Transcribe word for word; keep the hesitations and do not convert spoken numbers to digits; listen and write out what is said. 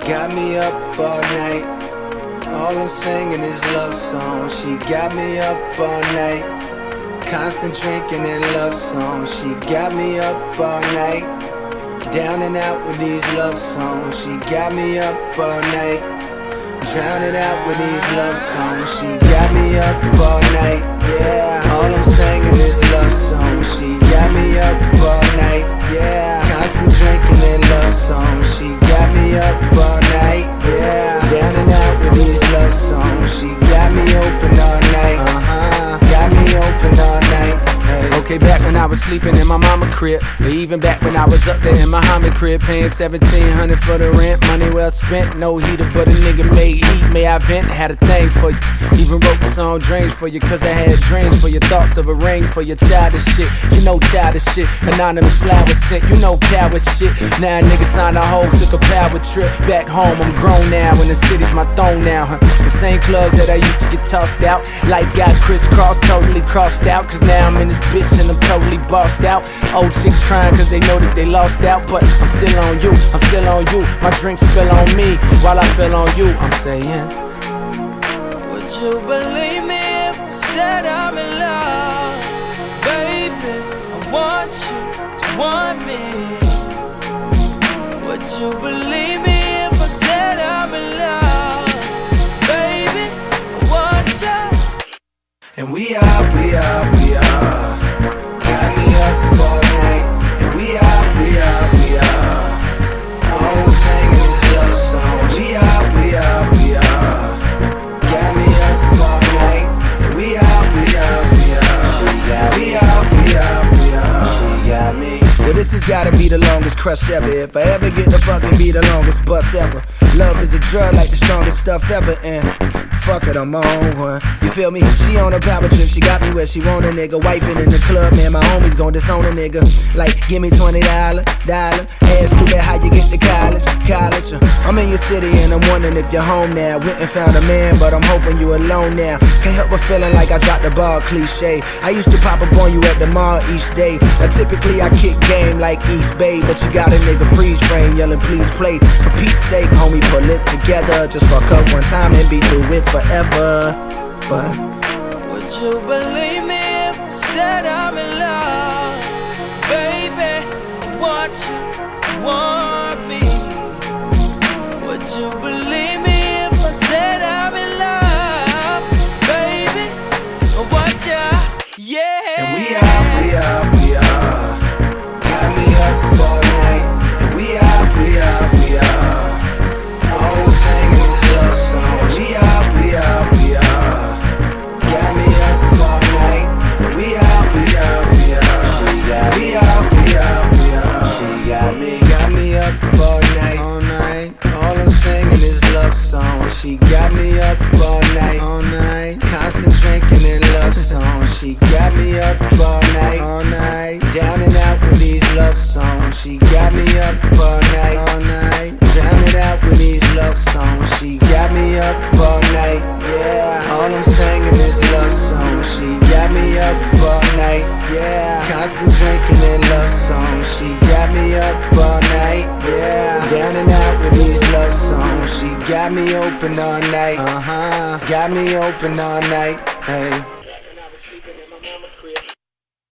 got me up all night. All I'm singing is love songs. She got me up all night. Constant drinking and love songs. She got me up all night. Down and out with these love songs. She got me up all night. Drowning out with these love songs. She got me up all night. Yeah. All I'm singing is love songs. She got me up all night. Yeah. Constant drinking and love songs. She got me up all night. Yeah. Down and out with these love songs. She got me open all night. Uh-huh. Got me open all night. Hey. Okay, back when I was sleeping in my mama crib, or even back when I was up there in my Muhammad crib, paying seventeen hundred for the rent, money well spent, no heater, but a nigga made heat, may I vent, had a thing for you, even wrote the song Dreams for you, cause I had dreams for your thoughts of a ring for your childish shit, you know childish shit, anonymous flowers sent, you know coward shit, now a nigga signed a hoe, took a power trip, back home, I'm grown now, and the city's my throne now, huh, the same clubs that I used to get tossed out, life got crisscrossed, totally crossed out, cause now I'm in this bitch and I'm totally bossed out. Old chicks crying cause they know that they lost out, but I'm still on you, I'm still on you. My drink spill on me while I feel on you. I'm saying, would you believe me if I said I'm in love? Baby, I want you to want me. Would you believe me if I said I'm in love? Baby, I want you. And we are, we are, we are. Got me up all night. And we are, we are, we are. All I'm singing is love songs. We are, we are, we are. Got me up all night. And we are, we are, we are. We are, we are, we are. She got me. well, this has gotta be the longest crush ever. If I ever get to fucking be the longest bus ever. Love is a drug like the strongest stuff ever. And fuck it, I'm on one. You feel me? She on a power trip, she got me where she want a nigga. Wifing in the club, man, my homies gon' disown a nigga. Like, give me twenty dollars, dollar. Ask stupid how you get to college, college. Uh, I'm in your city and I'm wondering if you're home now. Went and found a man, but I'm hoping you alone now. Can't help but feeling like I dropped the ball, cliche. I used to pop up on you at the mall each day. Now typically I kick game like East Bay, but you got a nigga freeze frame yelling please play. For Pete's sake, homie, pull it together. Just fuck up one time and be through it forever. But would you believe me if I said I'm in love? Baby, I want you to want me. Would you believe me if I said I'm in love? Baby, I want you, yeah. And we are, we are, we are. Got me up all night. And we are, we are, we are. All I'm singing is love songs. We are, we are, we are. Got me up all night. And we are, we are, we are. We are, we are, we are. She got me, got me up all night, all night. All I'm singing is love songs. She got me up all night, all night. Constant drinking and love songs. She got me up all night, all night. Down and out with these love songs. She got me up all night, all night. Drowning out with these love songs. She got me up all night, yeah. All I'm singing is love songs. She got me up all night, yeah. Constant drinking and love songs. She got me up all night, yeah. Down and out with these love songs. She got me open all night, uh-huh. Got me open all night, hey.